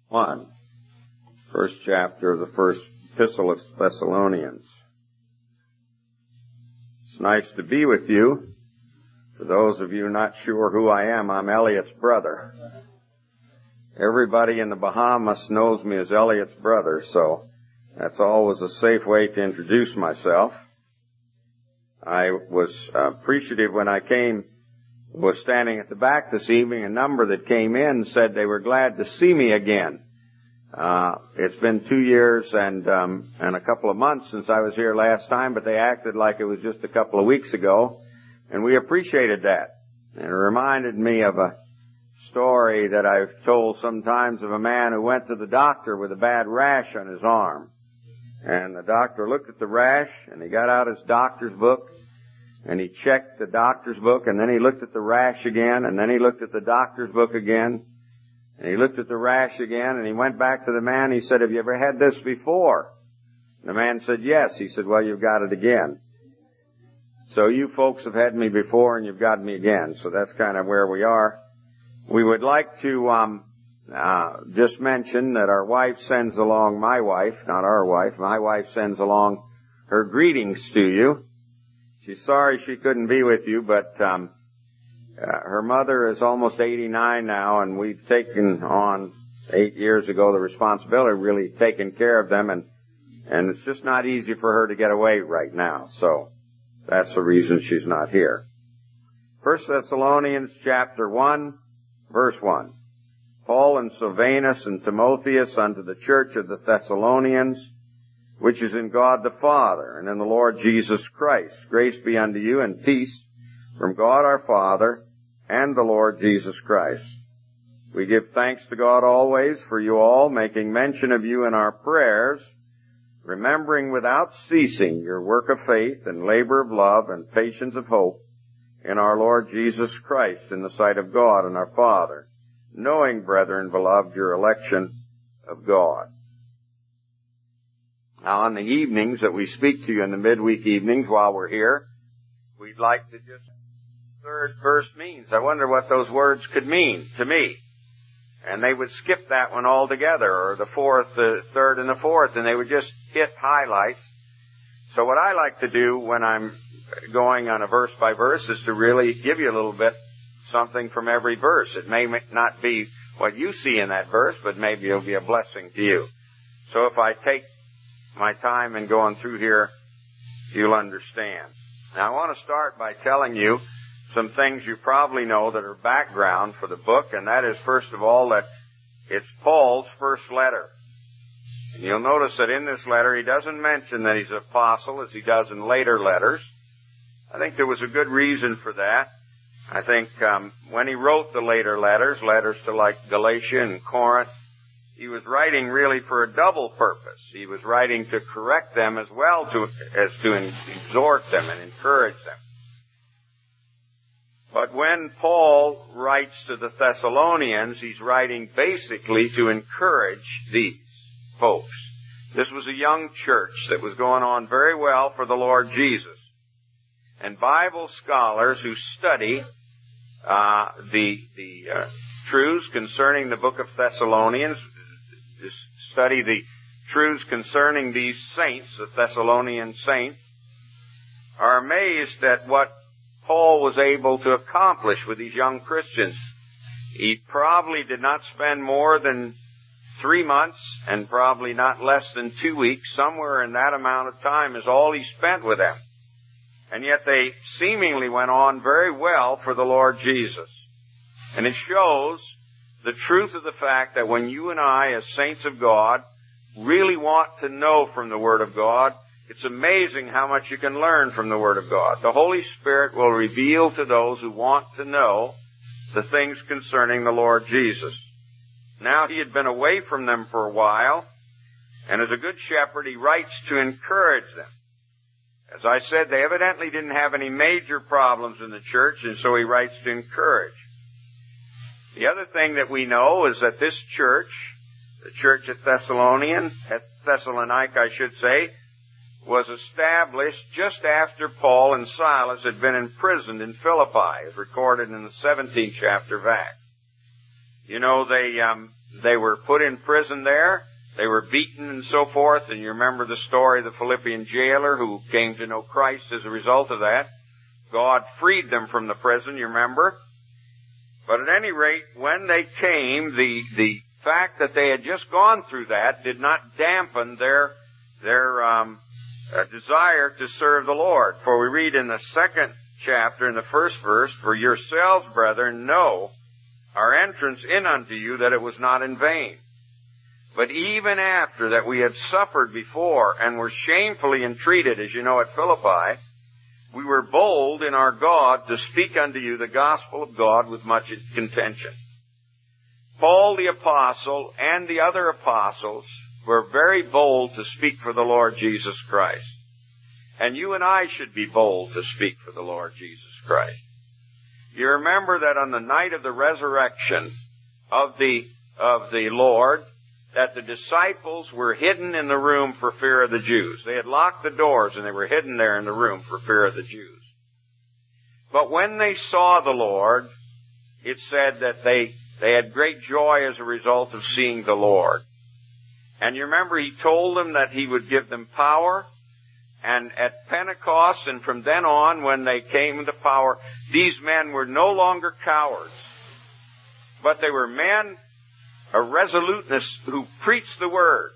1. First chapter of the first epistle of Thessalonians. It's nice to be with you. For those of you not sure who I am, I'm Elliot's brother. Everybody in the Bahamas knows me as Elliot's brother, so that's always a safe way to introduce myself. I was appreciative when I was standing at the back this evening. A number that came in said they were glad to see me again. It's been 2 years and a couple of months since I was here last time, but they acted like it was just a couple of weeks ago, and we appreciated that. And it reminded me of a story that I've told sometimes of a man who went to the doctor with a bad rash on his arm. And the doctor looked at the rash, and he got out his doctor's book, and he checked the doctor's book, and then he looked at the rash again, and then he looked at the doctor's book again, and he looked at the rash again, and he went back to the man. He said, "Have you ever had this before?" And the man said, "Yes." He said, "Well, you've got it again." So you folks have had me before, and you've got me again. So that's kind of where we are. We would like to just mention that our wife sends along, my wife sends along her greetings to you. She's sorry she couldn't be with you, but her mother is almost 89 now, and we've taken on 8 years ago the responsibility of really taking care of them, and it's just not easy for her to get away right now. So that's the reason she's not here. 1 Thessalonians chapter 1, verse 1. Paul and Silvanus and Timotheus unto the church of the Thessalonians, which is in God the Father and in the Lord Jesus Christ. Grace be unto you and peace from God our Father and the Lord Jesus Christ. We give thanks to God always for you all, making mention of you in our prayers, remembering without ceasing your work of faith and labor of love and patience of hope in our Lord Jesus Christ in the sight of God and our Father, knowing, brethren, beloved, your election of God. Now, on the evenings that we speak to you in the midweek evenings while we're here, we'd like to just third verse means. I wonder what those words could mean to me. And they would skip that one altogether, or the fourth, the third, and the fourth, and they would just hit highlights. So what I like to do when I'm going on a verse by verse is to really give you a little bit something from every verse. It may not be what you see in that verse, but maybe it'll be a blessing to you. So if I take my time in going through here, you'll understand. Now I want to start by telling you some things you probably know that are background for the book, and that is, first of all, that it's Paul's first letter. And you'll notice that in this letter he doesn't mention that he's an apostle as he does in later letters. I think there was a good reason for that. I think when he wrote the later letters to like Galatia and Corinth, he was writing really for a double purpose. He was writing to correct them as well as to exhort them and encourage them. But when Paul writes to the Thessalonians, he's writing basically to encourage these folks. This was a young church that was going on very well for the Lord Jesus. And Bible scholars who study the truths concerning the book of Thessalonians, study the truths concerning these saints, the Thessalonian saints, are amazed at what Paul was able to accomplish with these young Christians. He probably did not spend more than 3 months and probably not less than 2 weeks. Somewhere in that amount of time is all he spent with them. And yet they seemingly went on very well for the Lord Jesus. And it shows the truth of the fact that when you and I, as saints of God, really want to know from the Word of God, it's amazing how much you can learn from the Word of God. The Holy Spirit will reveal to those who want to know the things concerning the Lord Jesus. Now he had been away from them for a while, and as a good shepherd, he writes to encourage them. As I said, they evidently didn't have any major problems in the church, and so he writes to encourage. The other thing that we know is that this church, the church at Thessalonica, I should say, was established just after Paul and Silas had been imprisoned in Philippi, as recorded in the 17th chapter of Acts. You know, they were put in prison there. They were beaten and so forth. And you remember the story of the Philippian jailer who came to know Christ as a result of that. God freed them from the prison, you remember. But at any rate, when they came, the fact that they had just gone through that did not dampen their desire to serve the Lord. For we read in the 2nd chapter, in the 1st verse, "For yourselves, brethren, know our entrance in unto you, that it was not in vain. But even after that we had suffered before, and were shamefully entreated," as you know, at Philippi, "we were bold in our God to speak unto you the gospel of God with much contention." Paul the apostle and the other apostles were very bold to speak for the Lord Jesus Christ. And you and I should be bold to speak for the Lord Jesus Christ. You remember that on the night of the resurrection of the Lord, that the disciples were hidden in the room for fear of the Jews. They had locked the doors and they were hidden there in the room for fear of the Jews. But when they saw the Lord, it said that they had great joy as a result of seeing the Lord. And you remember He told them that He would give them power. And at Pentecost and from then on, when they came into power, these men were no longer cowards. But they were men of resoluteness who preached the Word.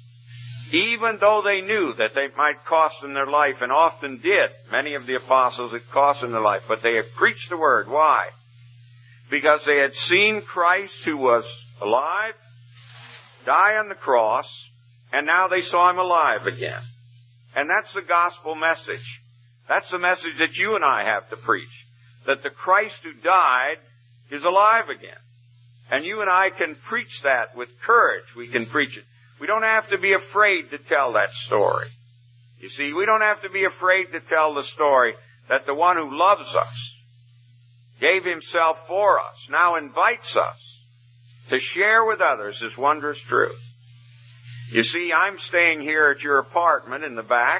Even though they knew that they might cost them their life, and often did. Many of the apostles, it cost them their life. But they had preached the Word. Why? Because they had seen Christ, who was alive, die on the cross, and now they saw Him alive again. And that's the gospel message. That's the message that you and I have to preach. That the Christ who died is alive again. And you and I can preach that with courage. We can preach it. We don't have to be afraid to tell that story. You see, we don't have to be afraid to tell the story that the one who loves us, gave Himself for us, now invites us to share with others His wondrous truth. You see, I'm staying here at your apartment in the back,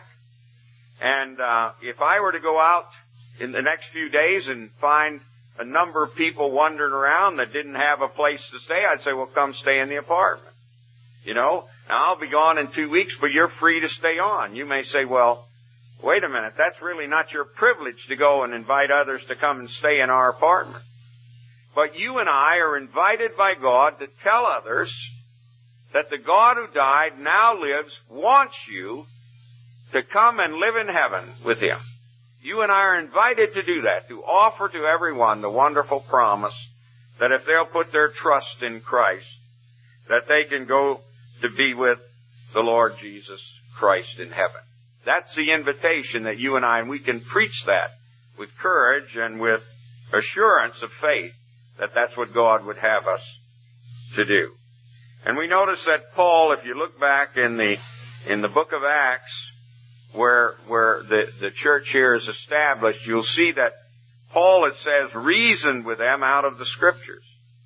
and if I were to go out in the next few days and find a number of people wandering around that didn't have a place to stay, I'd say, well, come stay in the apartment. You know, now I'll be gone in 2 weeks, but you're free to stay on. You may say, well, wait a minute, that's really not your privilege to go and invite others to come and stay in our apartment. But you and I are invited by God to tell others that the God who died now lives, wants you to come and live in heaven with Him. You and I are invited to do that, to offer to everyone the wonderful promise that if they'll put their trust in Christ, that they can go to be with the Lord Jesus Christ in heaven. That's the invitation that you and we can preach that with courage and with assurance of faith that that's what God would have us to do. And we notice that Paul, if you look back in the book of Acts, where the church here is established, you'll see that Paul, it says, reasoned with them out of the Scriptures.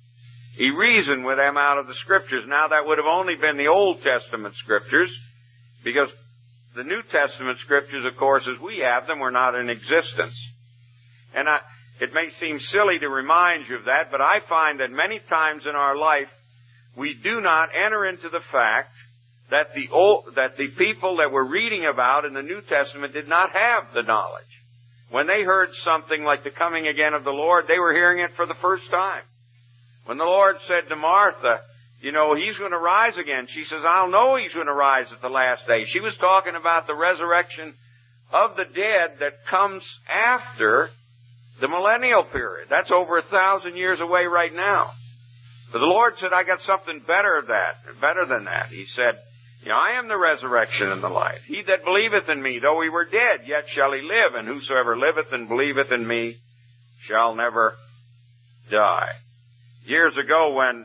He reasoned with them out of the Scriptures. Now that would have only been the Old Testament Scriptures, because the New Testament Scriptures, of course, as we have them, were not in existence. And it may seem silly to remind you of that, but I find that many times in our life, we do not enter into the fact that the people that we're reading about in the New Testament did not have the knowledge. When they heard something like the coming again of the Lord, they were hearing it for the first time. When the Lord said to Martha, you know, He's going to rise again, she says, I'll know He's going to rise at the last day. She was talking about the resurrection of the dead that comes after the millennial period. That's over 1,000 years away right now. But the Lord said, I got something better than that. He said, you know, I am the resurrection and the life. He that believeth in me, though he were dead, yet shall he live. And whosoever liveth and believeth in me shall never die. Years ago when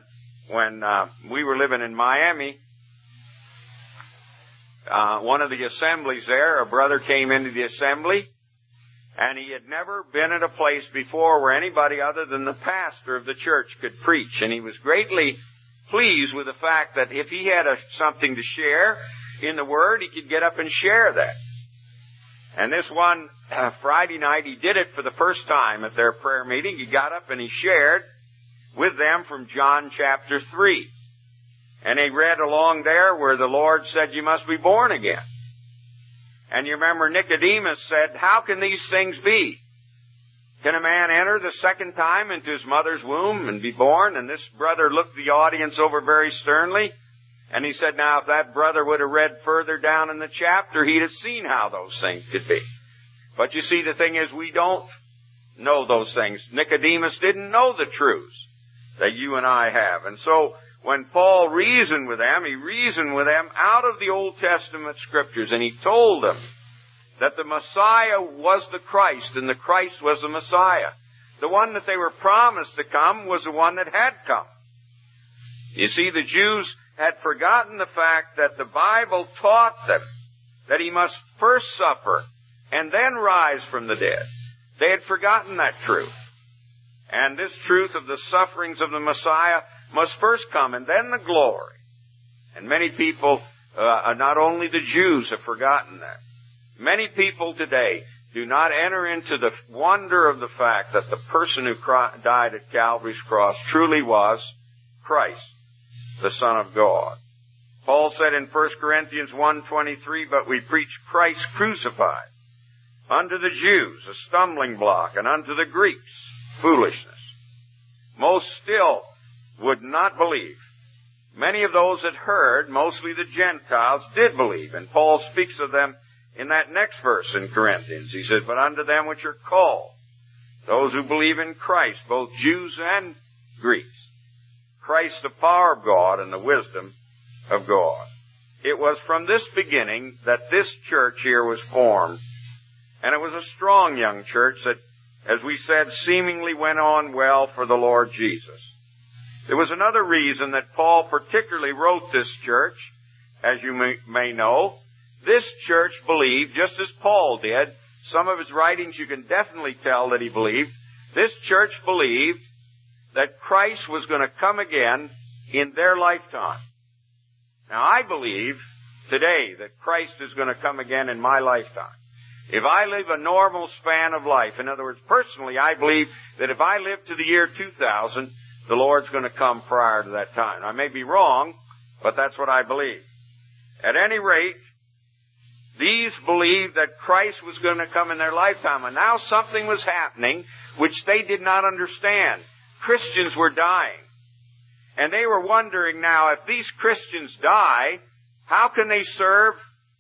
we were living in Miami, one of the assemblies there, a brother came into the assembly, and he had never been at a place before where anybody other than the pastor of the church could preach. And he was greatly pleased with the fact that if he had something to share in the Word, he could get up and share that. And this one Friday night, he did it for the first time at their prayer meeting. He got up and he shared. with them from John chapter 3. And he read along there where the Lord said, you must be born again. And you remember Nicodemus said, how can these things be? Can a man enter the second time into his mother's womb and be born? And this brother looked the audience over very sternly. And he said, now, if that brother would have read further down in the chapter, he'd have seen how those things could be. But you see, the thing is, we don't know those things. Nicodemus didn't know the truths that you and I have. And so, when Paul reasoned with them, he reasoned with them out of the Old Testament Scriptures. And he told them that the Messiah was the Christ, and the Christ was the Messiah. The one that they were promised to come was the one that had come. You see, the Jews had forgotten the fact that the Bible taught them that he must first suffer and then rise from the dead. They had forgotten that truth. And this truth of the sufferings of the Messiah must first come, and then the glory. And many people, not only the Jews, have forgotten that. Many people today do not enter into the wonder of the fact that the person who died at Calvary's cross truly was Christ, the Son of God. Paul said in 1 Corinthians 1:23, but we preach Christ crucified, unto the Jews a stumbling block, and unto the Greeks foolishness. Most still would not believe. Many of those that heard, mostly the Gentiles, did believe. And Paul speaks of them in that next verse in Corinthians. He says, but unto them which are called, those who believe in Christ, both Jews and Greeks, Christ the power of God and the wisdom of God. It was from this beginning that this church here was formed. And it was a strong young church that, as we said, seemingly went on well for the Lord Jesus. There was another reason that Paul particularly wrote this church, as you may know. This church believed, just as Paul did, some of his writings you can definitely tell that he believed, this church believed that Christ was going to come again in their lifetime. Now, I believe today that Christ is going to come again in my lifetime. If I live a normal span of life, in other words, personally, I believe that if I live to the year 2000, the Lord's going to come prior to that time. I may be wrong, but that's what I believe. At any rate, these believed that Christ was going to come in their lifetime, and now something was happening which they did not understand. Christians were dying. And they were wondering now, if these Christians die, how can they serve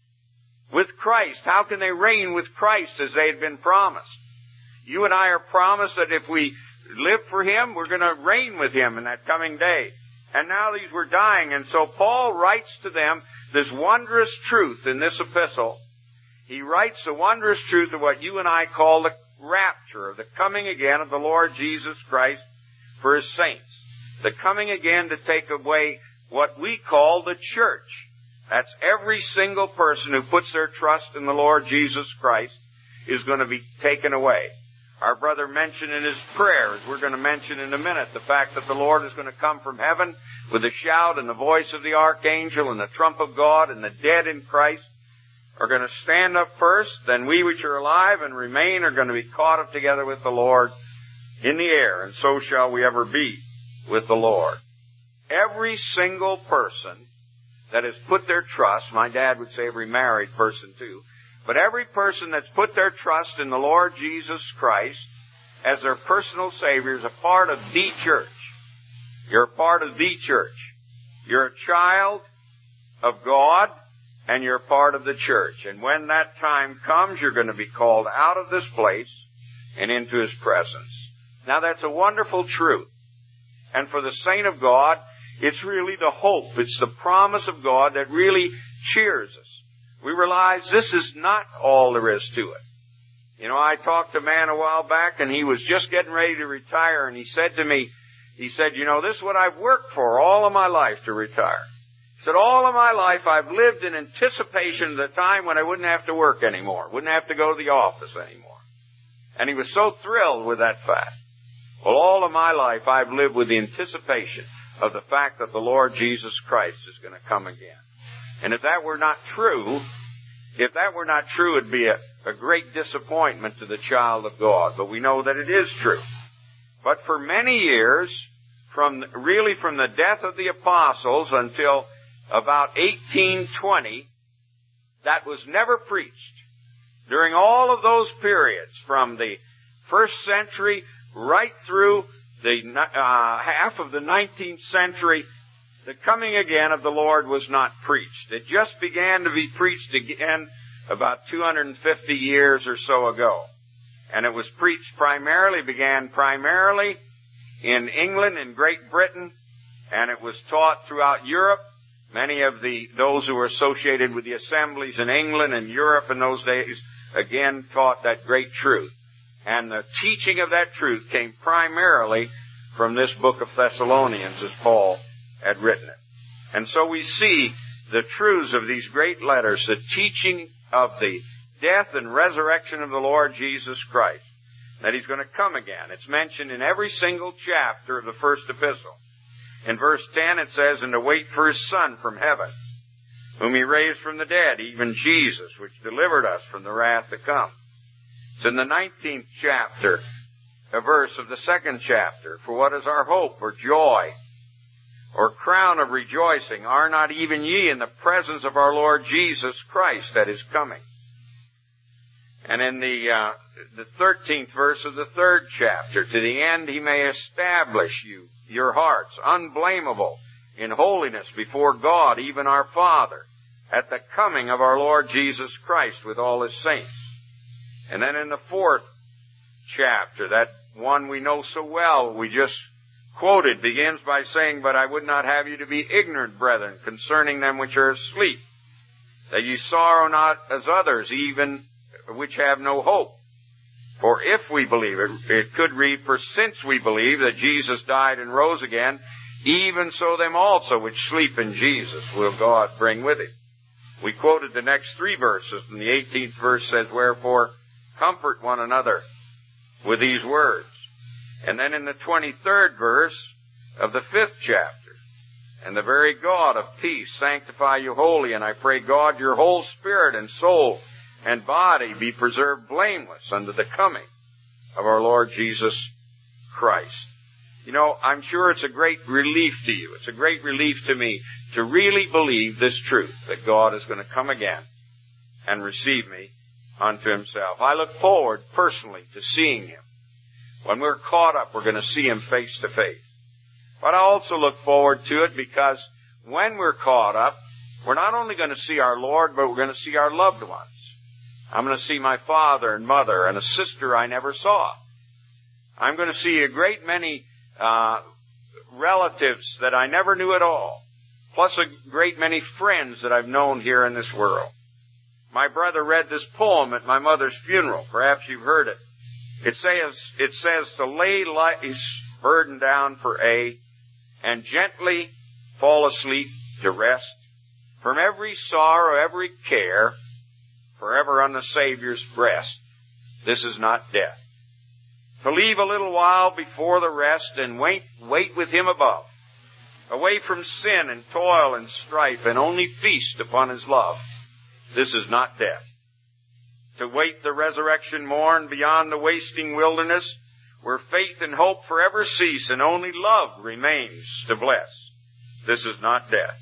with Christ? How can they reign with Christ as they had been promised? You and I are promised that if we live for Him, we're going to reign with Him in that coming day. And now these were dying, and so Paul writes to them this wondrous truth in this epistle. He writes the wondrous truth of what you and I call the rapture, of the coming again of the Lord Jesus Christ for His saints. The coming again to take away what we call the church. That's every single person who puts their trust in the Lord Jesus Christ is going to be taken away. Our brother mentioned in his prayers, we're going to mention in a minute, the fact that the Lord is going to come from heaven with a shout and the voice of the archangel and the trump of God, and the dead in Christ are going to stand up first. Then we which are alive and remain are going to be caught up together with the Lord in the air, and so shall we ever be with the Lord. Every single person that has put their trust, my dad would say every married person too, but every person that's put their trust in the Lord Jesus Christ as their personal Savior is a part of the church. You're a part of the church. You're a child of God, and you're a part of the church. And when that time comes, you're going to be called out of this place and into His presence. Now that's a wonderful truth. And for the saint of God, it's really the hope. It's the promise of God that really cheers us. We realize this is not all there is to it. You know, I talked to a man a while back, and he was just getting ready to retire, and he said to me, you know, this is what I've worked for all of my life to retire. He said, all of my life I've lived in anticipation of the time when I wouldn't have to work anymore, wouldn't have to go to the office anymore. And he was so thrilled with that fact. Well, all of my life I've lived with the anticipation of the fact that the Lord Jesus Christ is going to come again. And if that were not true, it'd be a great disappointment to the child of God. But we know that it is true. But for many years, from the death of the apostles until about 1820, that was never preached. During all of those periods, from the first century right through the half of the 19th century, the coming again of the Lord was not preached. It just began to be preached again about 250 years or so ago. And it was preached began primarily in England and Great Britain, and it was taught throughout Europe. Many of those who were associated with the assemblies in England and Europe in those days, again, taught that great truth. And the teaching of that truth came primarily from this book of Thessalonians, as Paul had written it. And so we see the truths of these great letters, the teaching of the death and resurrection of the Lord Jesus Christ, that He's going to come again. It's mentioned in every single chapter of the first epistle. In verse 10 it says, "And to wait for His Son from heaven, whom He raised from the dead, even Jesus, which delivered us from the wrath to come." It's in the 19th chapter, a verse of the 2nd chapter. "For what is our hope or joy or crown of rejoicing? Are not even ye in the presence of our Lord Jesus Christ at His coming?" And in the 13th verse of the 3rd chapter, "To the end He may establish your hearts, unblameable in holiness before God, even our Father, at the coming of our Lord Jesus Christ with all His saints." And then in the 4th chapter, that one we know so well, we just quoted, begins by saying, "But I would not have you to be ignorant, brethren, concerning them which are asleep, that ye sorrow not as others, even which have no hope. For if we believe," it could read, "For since we believe that Jesus died and rose again, even so them also which sleep in Jesus will God bring with Him." We quoted the next 3 verses, and the 18th verse says, "Wherefore comfort one another with these words." And then in the 23rd verse of the 5th chapter, "And the very God of peace sanctify you wholly, and I pray God your whole spirit and soul and body be preserved blameless unto the coming of our Lord Jesus Christ." You know, I'm sure it's a great relief to you. It's a great relief to me to really believe this truth, that God is going to come again and receive me unto Himself. I look forward personally to seeing Him. When we're caught up, we're going to see Him face to face. But I also look forward to it because when we're caught up, we're not only going to see our Lord, but we're going to see our loved ones. I'm going to see my father and mother and a sister I never saw. I'm going to see a great many relatives that I never knew at all, plus a great many friends that I've known here in this world. My brother read this poem at my mother's funeral. Perhaps you've heard it. It says, "To lay life's burden down for aye, and gently fall asleep to rest, from every sorrow, every care, forever on the Savior's breast. This is not death. To leave a little while before the rest, and wait with Him above, away from sin and toil and strife, and only feast upon His love. This is not death. To wait the resurrection morn beyond the wasting wilderness, where faith and hope forever cease, and only love remains to bless. This is not death.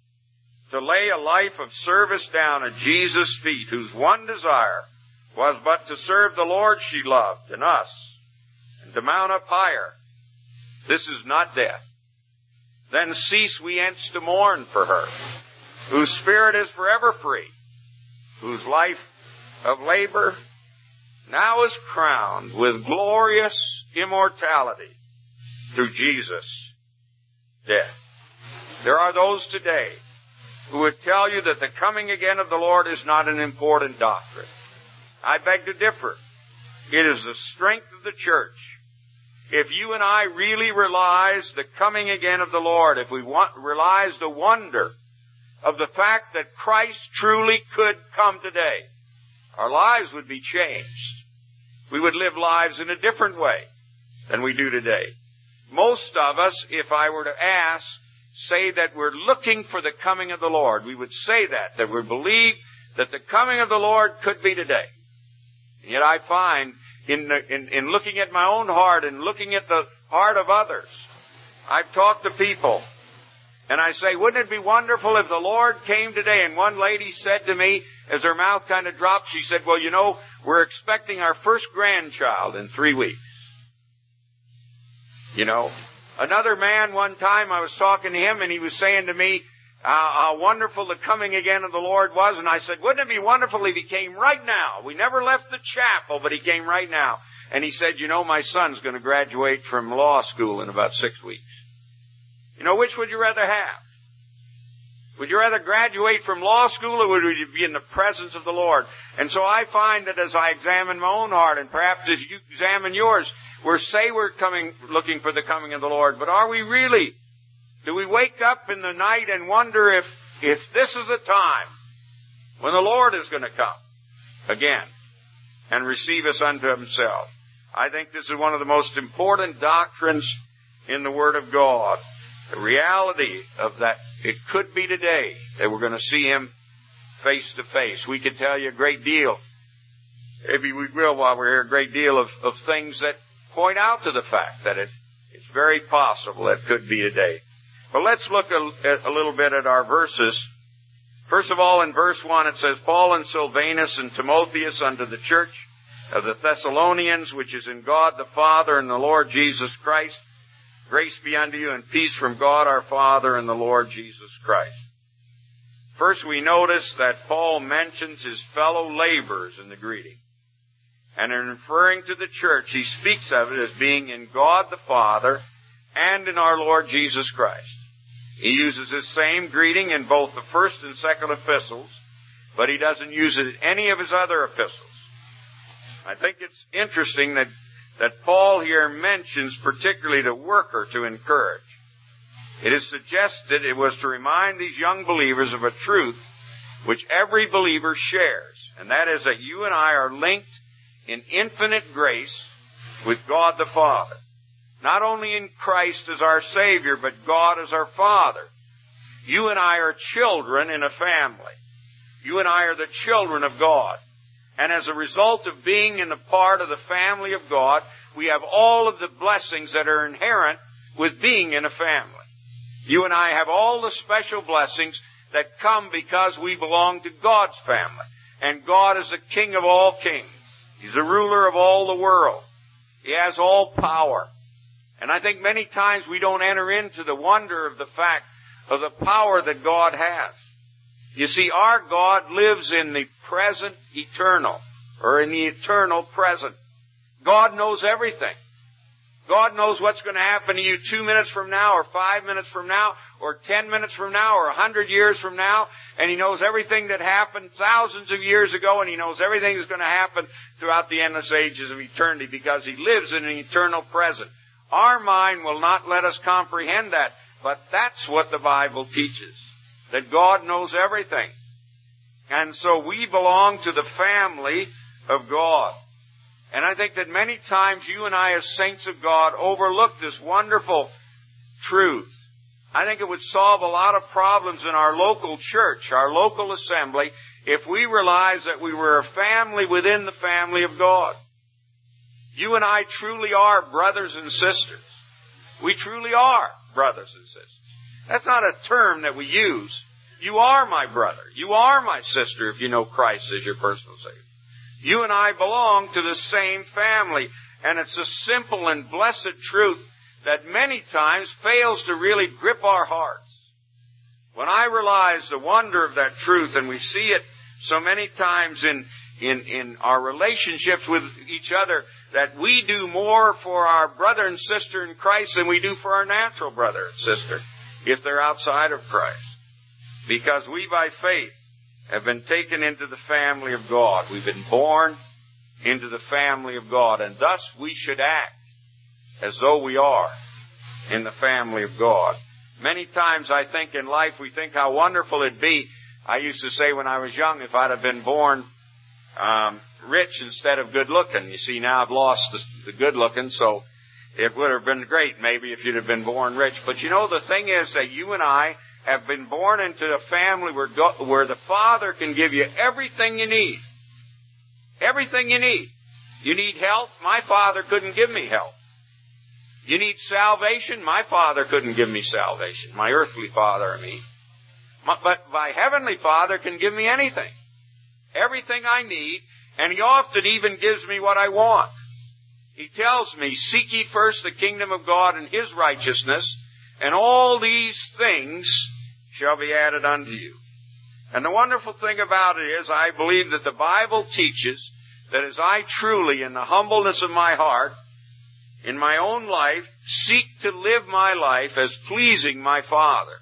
To lay a life of service down at Jesus' feet, whose one desire was but to serve the Lord she loved and us, and to mount up higher. This is not death. Then cease we hence to mourn for her, whose spirit is forever free, whose life of labor now is crowned with glorious immortality through Jesus' death. There are those today who would tell you that the coming again of the Lord is not an important doctrine. I beg to differ. It is the strength of the church. If you and I really realize the coming again of the Lord, if we realize the wonder of the fact that Christ truly could come today, our lives would be changed. We would live lives in a different way than we do today. Most of us, if I were to ask, say that we're looking for the coming of the Lord. We would say that we believe that the coming of the Lord could be today. And yet I find in looking at my own heart and looking at the heart of others, I've talked to people, and I say, wouldn't it be wonderful if the Lord came today? And one lady said to me, as her mouth kind of dropped, she said, well, you know, we're expecting our first grandchild in 3 weeks. You know, another man one time, I was talking to him, and he was saying to me how wonderful the coming again of the Lord was. And I said, wouldn't it be wonderful if he came right now? We never left the chapel, but he came right now. And he said, you know, my son's going to graduate from law school in about 6 weeks. You know, which would you rather have? Would you rather graduate from law school, or would you be in the presence of the Lord? And so I find that as I examine my own heart, and perhaps as you examine yours, we're looking for the coming of the Lord, but are we really? Do we wake up in the night and wonder if this is the time when the Lord is going to come again and receive us unto Himself? I think this is one of the most important doctrines in the Word of God. The reality of that, it could be today that we're going to see Him face to face. We could tell you a great deal, maybe we will while we're here, a great deal of things that point out to the fact that it's very possible that it could be today. But let's look a little bit at our verses. First of all, in verse 1 it says, Paul and Silvanus and Timotheus unto the church of the Thessalonians, which is in God the Father and the Lord Jesus Christ, grace be unto you and peace from God our Father and the Lord Jesus Christ. First we notice that Paul mentions his fellow laborers in the greeting. And in referring to the church, he speaks of it as being in God the Father and in our Lord Jesus Christ. He uses this same greeting in both the first and second epistles, but he doesn't use it in any of his other epistles. I think it's interesting that Paul here mentions particularly the worker to encourage. It is suggested it was to remind these young believers of a truth which every believer shares, and that is that you and I are linked in infinite grace with God the Father. Not only in Christ as our Savior, but God as our Father. You and I are children in a family. You and I are the children of God. And as a result of being in a part of the family of God, we have all of the blessings that are inherent with being in a family. You and I have all the special blessings that come because we belong to God's family. And God is the King of all kings. He's the ruler of all the world. He has all power. And I think many times we don't enter into the wonder of the fact of the power that God has. You see, our God lives in the present eternal, or in the eternal present. God knows everything. God knows what's going to happen to you 2 minutes from now, or 5 minutes from now, or 10 minutes from now, or 100 years from now. And He knows everything that happened thousands of years ago, and He knows everything that's going to happen throughout the endless ages of eternity, because He lives in an eternal present. Our mind will not let us comprehend that, but that's what the Bible teaches, that God knows everything. And so we belong to the family of God. And I think that many times you and I as saints of God overlook this wonderful truth. I think it would solve a lot of problems in our local church, our local assembly, if we realized that we were a family within the family of God. You and I truly are brothers and sisters. We truly are brothers and sisters. That's not a term that we use. You are my brother. You are my sister if you know Christ as your personal Savior. You and I belong to the same family. And it's a simple and blessed truth that many times fails to really grip our hearts. When I realize the wonder of that truth, and we see it so many times in our relationships with each other, that we do more for our brother and sister in Christ than we do for our natural brother and sister if they're outside of Christ. Because we by faith have been taken into the family of God. We've been born into the family of God, and thus we should act as though we are in the family of God. Many times I think in life we think how wonderful it'd be. I used to say when I was young, if I'd have been born rich instead of good looking. You see, now I've lost the good looking, so it would have been great maybe if you'd have been born rich. But you know, the thing is that you and I have been born into a family where the Father can give you everything you need. Everything you need. You need health? My Father couldn't give me health. You need salvation? My Father couldn't give me salvation. My earthly Father, I mean. But my Heavenly Father can give me anything. Everything I need, and He often even gives me what I want. He tells me, seek ye first the kingdom of God and His righteousness, and all these things shall be added unto you. And the wonderful thing about it is, I believe that the Bible teaches that as I truly, in the humbleness of my heart, in my own life, seek to live my life as pleasing my Father,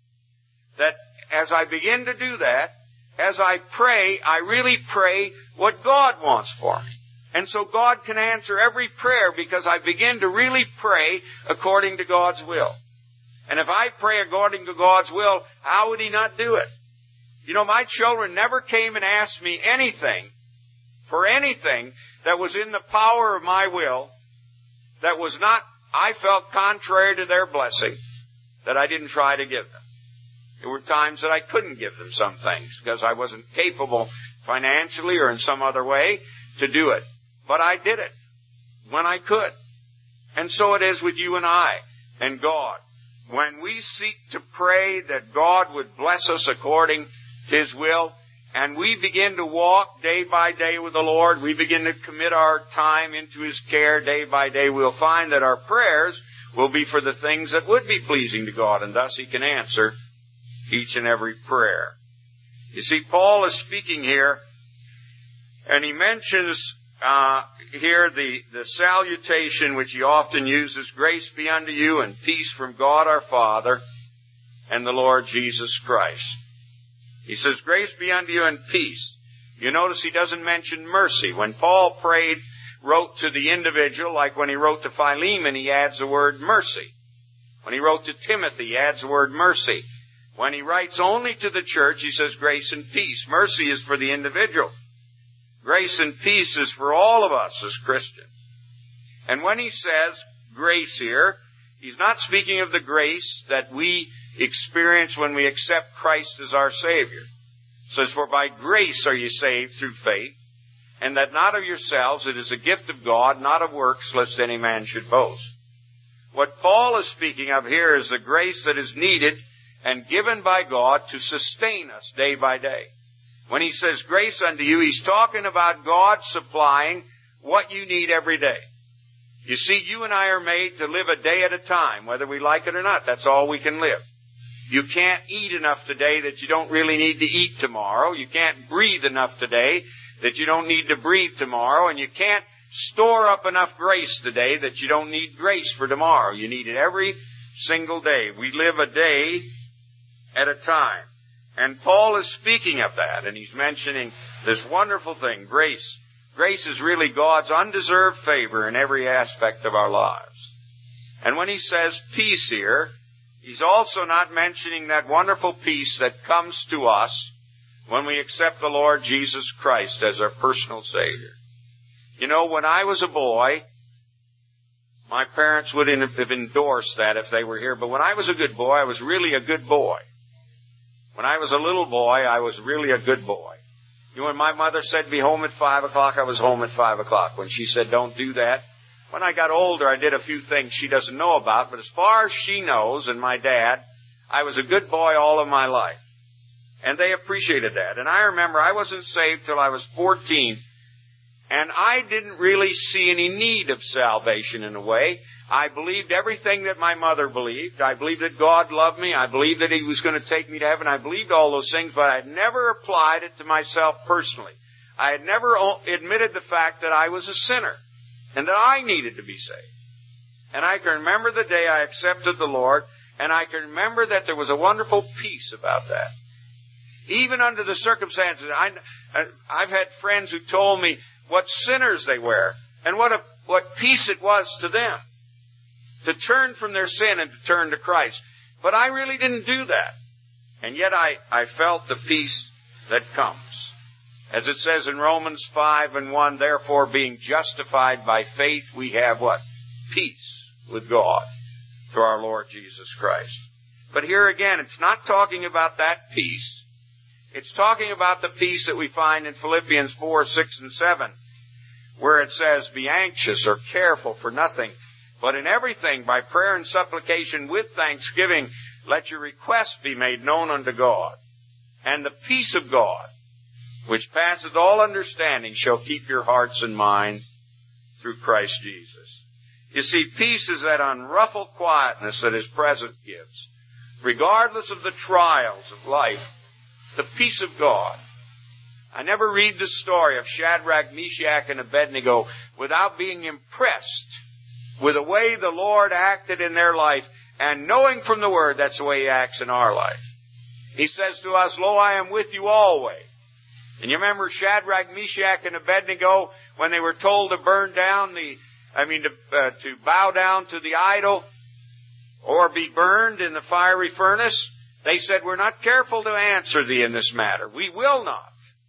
that as I begin to do that, as I pray, I really pray what God wants for me. And so God can answer every prayer because I begin to really pray according to God's will. And if I pray according to God's will, how would He not do it? You know, my children never came and asked me anything, for anything that was in the power of my will, that was not, I felt, contrary to their blessing, that I didn't try to give them. There were times that I couldn't give them some things because I wasn't capable financially or in some other way to do it. But I did it when I could. And so it is with you and I and God. When we seek to pray that God would bless us according to His will, and we begin to walk day by day with the Lord, we begin to commit our time into His care day by day, we'll find that our prayers will be for the things that would be pleasing to God, and thus He can answer each and every prayer. You see, Paul is speaking here, and he mentions here the salutation which he often uses, grace be unto you and peace from God our Father and the Lord Jesus Christ. He says, grace be unto you and peace. You notice he doesn't mention mercy. When Paul wrote to the individual, like when he wrote to Philemon, he adds the word mercy. When he wrote to Timothy, he adds the word mercy. When he writes only to the church, he says grace and peace. Mercy is for the individual. Grace and peace is for all of us as Christians. And when he says grace here, he's not speaking of the grace that we experience when we accept Christ as our Savior. It says, for by grace are you saved through faith, and that not of yourselves, it is a gift of God, not of works, lest any man should boast. What Paul is speaking of here is the grace that is needed and given by God to sustain us day by day. When he says grace unto you, he's talking about God supplying what you need every day. You see, you and I are made to live a day at a time, whether we like it or not. That's all we can live. You can't eat enough today that you don't really need to eat tomorrow. You can't breathe enough today that you don't need to breathe tomorrow. And you can't store up enough grace today that you don't need grace for tomorrow. You need it every single day. We live a day at a time. And Paul is speaking of that, and he's mentioning this wonderful thing, grace. Grace is really God's undeserved favor in every aspect of our lives. And when he says peace here, he's also not mentioning that wonderful peace that comes to us when we accept the Lord Jesus Christ as our personal Savior. You know, when I was a boy, my parents wouldn't have endorsed that if they were here, but when I was a good boy, I was really a good boy. When I was a little boy, I was really a good boy. You know, when my mother said be home at 5 o'clock, I was home at 5 o'clock. When she said don't do that, when I got older, I did a few things she doesn't know about, but as far as she knows, and my dad, I was a good boy all of my life. And they appreciated that. And I remember I wasn't saved till I was 14, and I didn't really see any need of salvation in a way. I believed everything that my mother believed. I believed that God loved me. I believed that He was going to take me to heaven. I believed all those things, but I had never applied it to myself personally. I had never admitted the fact that I was a sinner and that I needed to be saved. And I can remember the day I accepted the Lord, and I can remember that there was a wonderful peace about that. Even under the circumstances, I've had friends who told me what sinners they were and what peace it was to them to turn from their sin and to turn to Christ. But I really didn't do that. And yet I felt the peace that comes. As it says in Romans 5:1, therefore being justified by faith, we have what? Peace with God through our Lord Jesus Christ. But here again, it's not talking about that peace. It's talking about the peace that we find in Philippians 4:6 and 7, where it says, be anxious or careful for nothing, But in everything, by prayer and supplication with thanksgiving, let your requests be made known unto God. And the peace of God, which passeth all understanding, shall keep your hearts and minds through Christ Jesus. You see, peace is that unruffled quietness that His presence gives. Regardless of the trials of life, the peace of God. I never read the story of Shadrach, Meshach, and Abednego without being impressed with the way the Lord acted in their life, and knowing from the Word that's the way He acts in our life. He says to us, Lo, I am with you always. And you remember Shadrach, Meshach, and Abednego when they were told to burn down to bow down to the idol or be burned in the fiery furnace? They said, we're not careful to answer thee in this matter. We will not.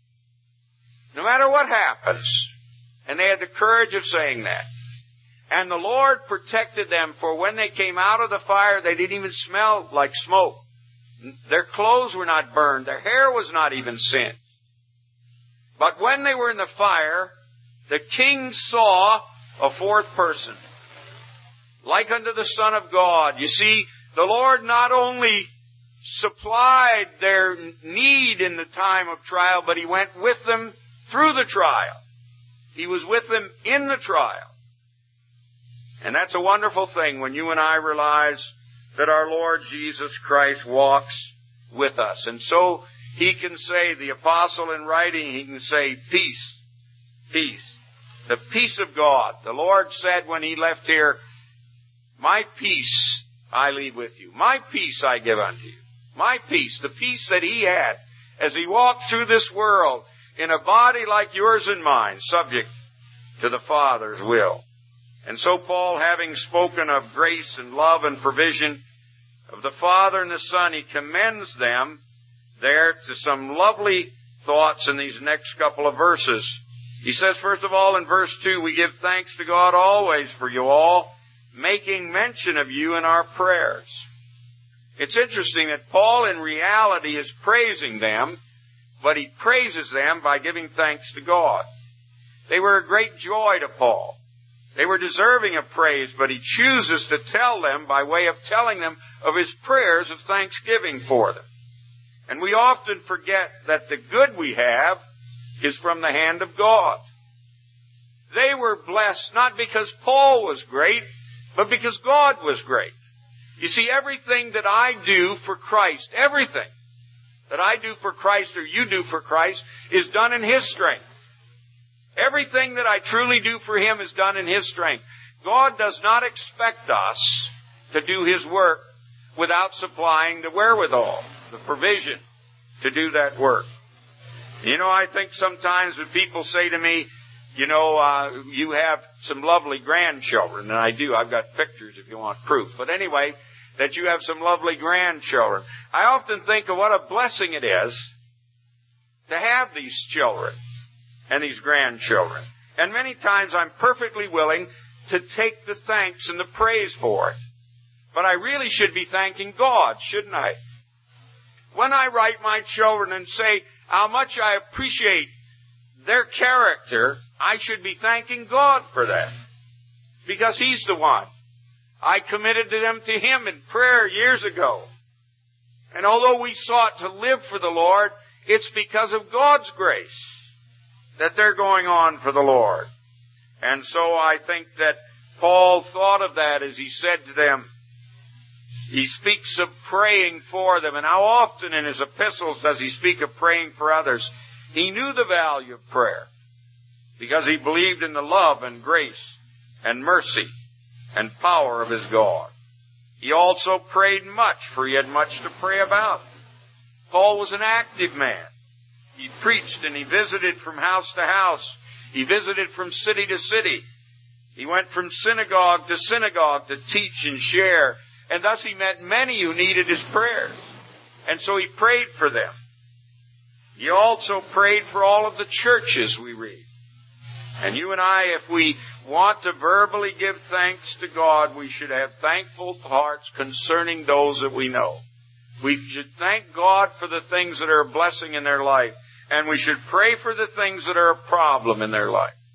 No matter what happens. And they had the courage of saying that. And the Lord protected them, for when they came out of the fire, they didn't even smell like smoke. Their clothes were not burned. Their hair was not even singed. But when they were in the fire, the king saw a fourth person, like unto the Son of God. You see, the Lord not only supplied their need in the time of trial, but He went with them through the trial. He was with them in the trial. And that's a wonderful thing when you and I realize that our Lord Jesus Christ walks with us. And so He can say, the apostle in writing, he can say, peace, peace. The peace of God. The Lord said when He left here, my peace I leave with you. My peace I give unto you. My peace, the peace that He had as He walked through this world in a body like yours and mine, subject to the Father's will. And so Paul, having spoken of grace and love and provision of the Father and the Son, he commends them there to some lovely thoughts in these next couple of verses. He says, first of all, in verse 2, we give thanks to God always for you all, making mention of you in our prayers. It's interesting that Paul in reality is praising them, but he praises them by giving thanks to God. They were a great joy to Paul. They were deserving of praise, but he chooses to tell them by way of telling them of his prayers of thanksgiving for them. And we often forget that the good we have is from the hand of God. They were blessed not because Paul was great, but because God was great. You see, everything that I do for Christ, everything that I do for Christ or you do for Christ is done in His strength. Everything that I truly do for Him is done in His strength. God does not expect us to do His work without supplying the wherewithal, the provision to do that work. You know, I think sometimes when people say to me, you have some lovely grandchildren, and I do. I've got pictures if you want proof. But anyway, that you have some lovely grandchildren. I often think of what a blessing it is to have these children and these grandchildren. And many times I'm perfectly willing to take the thanks and the praise for it. But I really should be thanking God, shouldn't I? When I write my children and say how much I appreciate their character, I should be thanking God for that. Because He's the one. I committed them to Him in prayer years ago. And although we sought to live for the Lord, it's because of God's grace that they're going on for the Lord. And so I think that Paul thought of that as he said to them. He speaks of praying for them. And how often in his epistles does he speak of praying for others? He knew the value of prayer because he believed in the love and grace and mercy and power of his God. He also prayed much, for he had much to pray about. Paul was an active man. He preached and he visited from house to house. He visited from city to city. He went from synagogue to synagogue to teach and share. And thus he met many who needed his prayers. And so he prayed for them. He also prayed for all of the churches, we read. And you and I, if we want to verbally give thanks to God, we should have thankful hearts concerning those that we know. We should thank God for the things that are a blessing in their life. And we should pray for the things that are a problem in their life.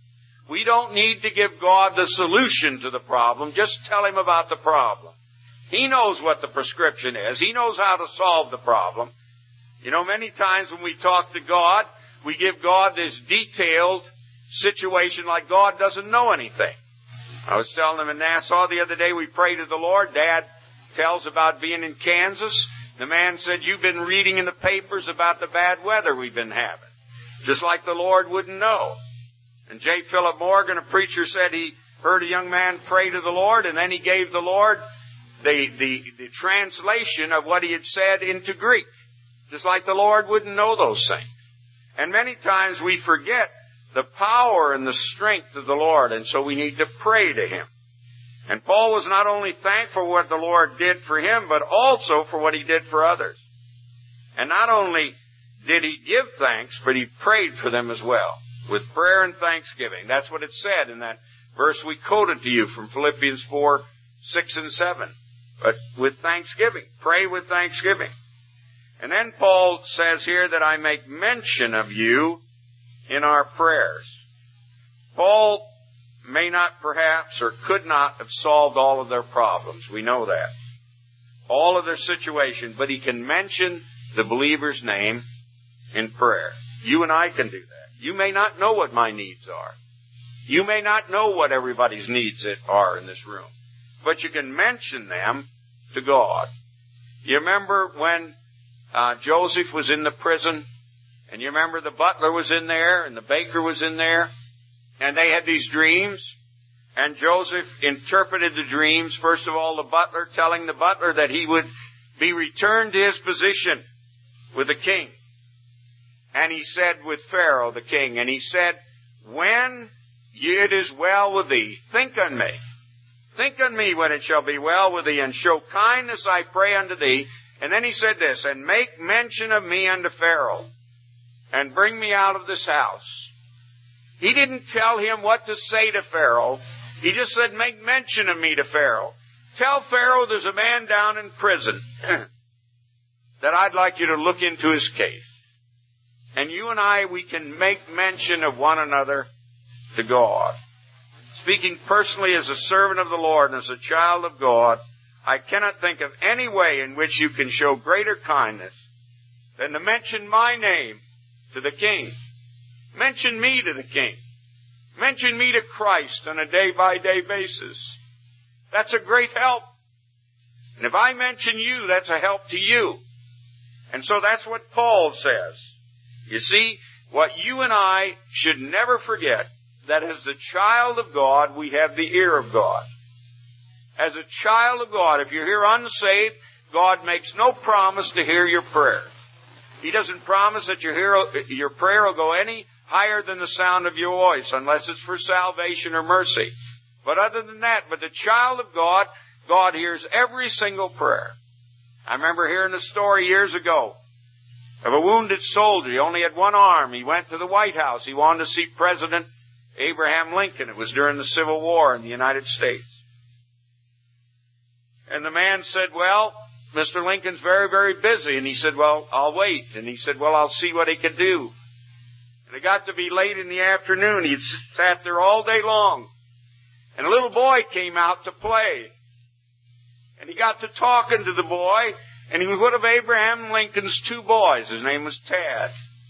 We don't need to give God the solution to the problem. Just tell Him about the problem. He knows what the prescription is. He knows how to solve the problem. You know, many times when we talk to God, we give God this detailed situation like God doesn't know anything. I was telling them in Nassau the other day, we prayed to the Lord. Dad tells about being in Kansas. The man said, you've been reading in the papers about the bad weather we've been having. Just like the Lord wouldn't know. And J. Philip Morgan, a preacher, said he heard a young man pray to the Lord, and then he gave the Lord the translation of what he had said into Greek. Just like the Lord wouldn't know those things. And many times we forget the power and the strength of the Lord, and so we need to pray to Him. And Paul was not only thankful for what the Lord did for him, but also for what He did for others. And not only did he give thanks, but he prayed for them as well, with prayer and thanksgiving. That's what it said in that verse we quoted to you from Philippians 4, 6 and 7. But with thanksgiving. Pray with thanksgiving. And then Paul says here that I make mention of you in our prayers. Paul may not perhaps or could not have solved all of their problems. We know that. All of their situation. But he can mention the believer's name in prayer. You and I can do that. You may not know what my needs are. You may not know what everybody's needs are in this room. But you can mention them to God. You remember when Joseph was in the prison, and you remember the butler was in there, and the baker was in there, and they had these dreams, and Joseph interpreted the dreams. First of all, the butler telling the butler that he would be returned to his position with the king. And he said with Pharaoh, the king, and he said, when it is well with thee, think on me. Think on me when it shall be well with thee, and show kindness, I pray, unto thee. And then he said this, and make mention of me unto Pharaoh, and bring me out of this house. He didn't tell him what to say to Pharaoh. He just said, make mention of me to Pharaoh. Tell Pharaoh there's a man down in prison that I'd like you to look into his case. And you and I, we can make mention of one another to God. Speaking personally as a servant of the Lord and as a child of God, I cannot think of any way in which you can show greater kindness than to mention my name to the king. Mention me to the king. Mention me to Christ on a day-by-day basis. That's a great help. And if I mention you, that's a help to you. And so that's what Paul says. You see, what you and I should never forget, that as the child of God, we have the ear of God. As a child of God, if you're here unsaved, God makes no promise to hear your prayer. He doesn't promise that your prayer will go any higher than the sound of your voice, unless it's for salvation or mercy. But other than that, but the child of God, God hears every single prayer. I remember hearing a story years ago of a wounded soldier. He only had one arm. He went to the White House. He wanted to see President Abraham Lincoln. It was during the Civil War in the United States. And the man said, well, Mr. Lincoln's very, very busy. And he said, well, I'll wait. And he said, well, I'll see what he can do. And it got to be late in the afternoon. He'd sat there all day long. And a little boy came out to play. And he got to talking to the boy. And he was one of Abraham Lincoln's two boys. His name was Tad.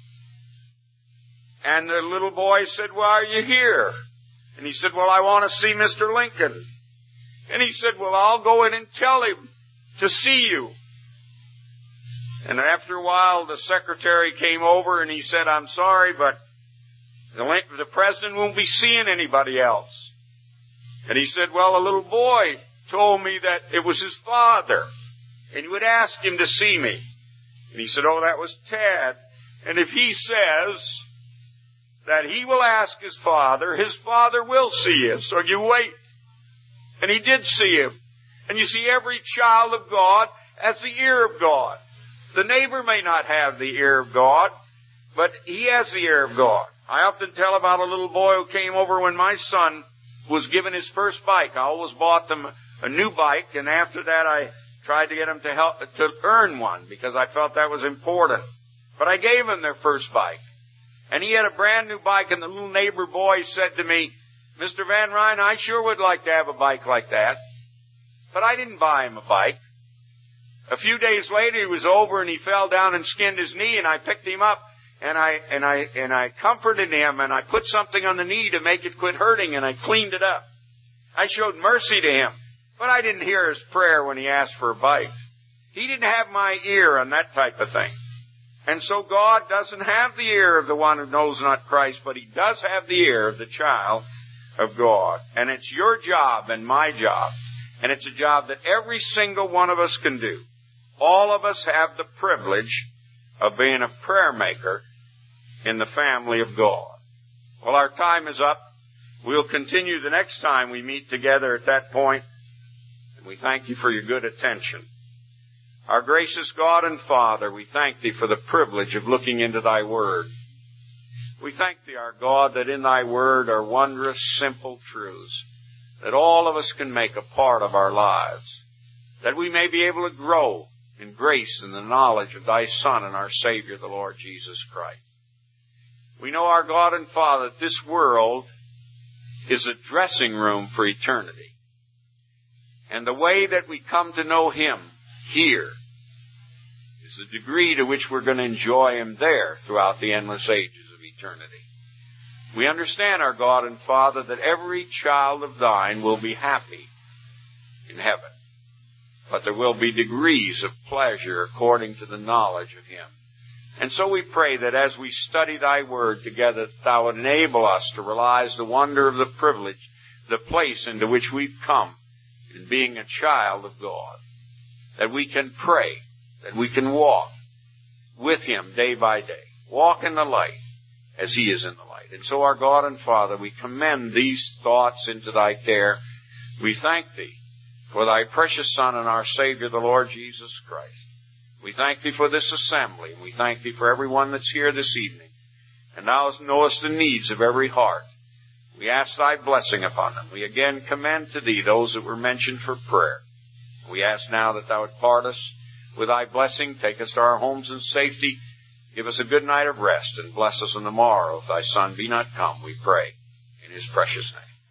And the little boy said, why are you here? And he said, well, I want to see Mr. Lincoln. And he said, well, I'll go in and tell him to see you. And after a while, the secretary came over and he said, I'm sorry, but the president won't be seeing anybody else. And he said, well, a little boy told me that it was his father, and he would ask him to see me. And he said, oh, that was Tad. And if he says that he will ask his father will see you. So you wait. And he did see him. And you see, every child of God has the ear of God. The neighbor may not have the ear of God, but he has the ear of God. I often tell about a little boy who came over when my son was given his first bike. I always bought them a new bike, and after that I tried to get them to earn one, because I felt that was important. But I gave them their first bike. And he had a brand new bike, and the little neighbor boy said to me, Mr. Van Ryn, I sure would like to have a bike like that. But I didn't buy him a bike. A few days later, he was over and he fell down and skinned his knee, and I picked him up and I comforted him, and I put something on the knee to make it quit hurting, and I cleaned it up. I showed mercy to him, but I didn't hear his prayer when he asked for a bike. He didn't have my ear on that type of thing. And so God doesn't have the ear of the one who knows not Christ, but He does have the ear of the child of God. And it's your job and my job. And it's a job that every single one of us can do. All of us have the privilege of being a prayer maker in the family of God. Well, our time is up. We'll continue the next time we meet together at that point. And we thank you for your good attention. Our gracious God and Father, we thank Thee for the privilege of looking into Thy Word. We thank Thee, our God, that in Thy Word are wondrous, simple truths that all of us can make a part of our lives, that we may be able to grow in grace and the knowledge of Thy Son and our Savior, the Lord Jesus Christ. We know, our God and Father, that this world is a dressing room for eternity. And the way that we come to know Him here is the degree to which we're going to enjoy Him there throughout the endless ages of eternity. We understand, our God and Father, that every child of Thine will be happy in heaven. But there will be degrees of pleasure according to the knowledge of Him. And so we pray that as we study Thy Word together, that Thou would enable us to realize the wonder of the privilege, the place into which we've come in being a child of God. That we can pray, that we can walk with Him day by day. Walk in the light as He is in the light. And so, our God and Father, we commend these thoughts into Thy care. We thank Thee for Thy precious Son and our Savior, the Lord Jesus Christ. We thank Thee for this assembly, and we thank Thee for everyone that's here this evening. And Thou knowest the needs of every heart. We ask Thy blessing upon them. We again commend to Thee those that were mentioned for prayer. We ask now that Thou would part us with Thy blessing, take us to our homes in safety, give us a good night of rest, and bless us on the morrow if Thy Son be not come, we pray, in His precious name.